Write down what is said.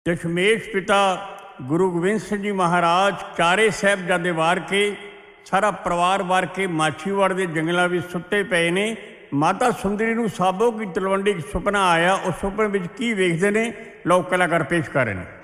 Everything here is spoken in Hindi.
दशमेश पिता गुरु गोबिंद सिंह जी महाराज चारे साहिबजादे वार के सारा परिवार वार के माछीवाड़ के जंगलों में सुते पे ने। माता सुंदरी नूं साबो की तलवंडी सुपना आया, उस सुपने में की वेखते हैं, लोग कलाकार पेश कर रहे हैं।